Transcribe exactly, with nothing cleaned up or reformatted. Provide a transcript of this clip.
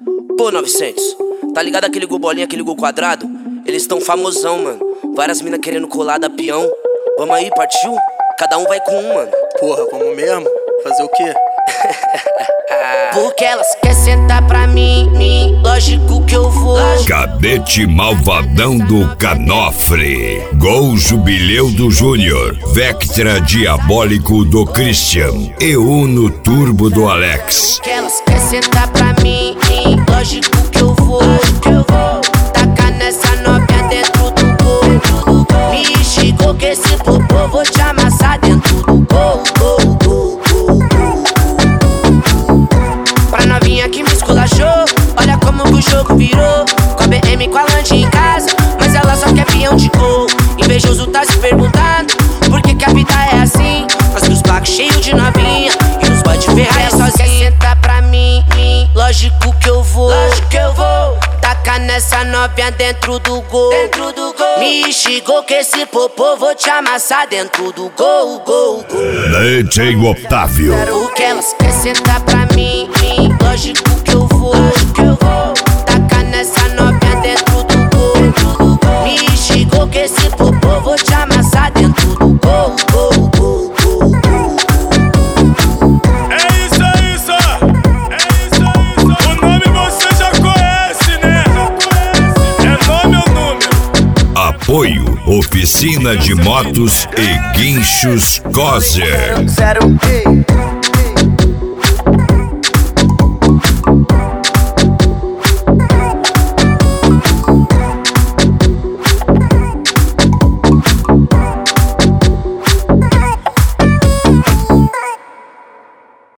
Pô, novecentos, tá ligado aquele gol bolinha, aquele gol quadrado? Eles tão famosão, mano. Várias minas querendo colar da peão. Vamos aí, partiu? Cada um vai com um, mano. Porra, vamos mesmo? Fazer o quê? Porque elas querem sentar pra mim, mim, lógico que eu vou. Cadete Malvadão do Canofre, Gol Jubileu do Júnior, Vectra Diabólico do Christian e Uno Turbo do Alex. Que elas querem sentar pra mim, mim, lógico que eu vou. Que eu vou tacar nessa novinha dentro do gol. Me chegou que esse popô vou te amassar dentro do gol. Gol, gol, gol, gol. Pra novinha que me esculachou, olha como que o jogo virou. Com a B M, com a Land em casa, mas ela só quer peão de gol. Invejoso tá se perguntando por que que a vida é assim. Mas os blacos cheios de novinha e os boy de Ferrari sozinho. Quer sentar pra mim, mim, lógico que eu vou. Lógico que eu vou tacar nessa novinha dentro do gol. Dentro do gol. Me chegou que esse popô vou te amassar dentro do gol, gol, gol. D J Otávio. Porque elas querem sentar pra mim, mim, lógico que eu vou. Lógico que eu vou tacar nessa novinha dentro do gol. Dentro do gol. Me chegou que esse popô vou te amassar dentro do gol, gol, gol, gol, gol. É isso, é isso, é isso, é isso. O nome você já conhece, né? É nome ou número? Apoio Oficina de Motos e Guinchos Cozer. Zero, ei.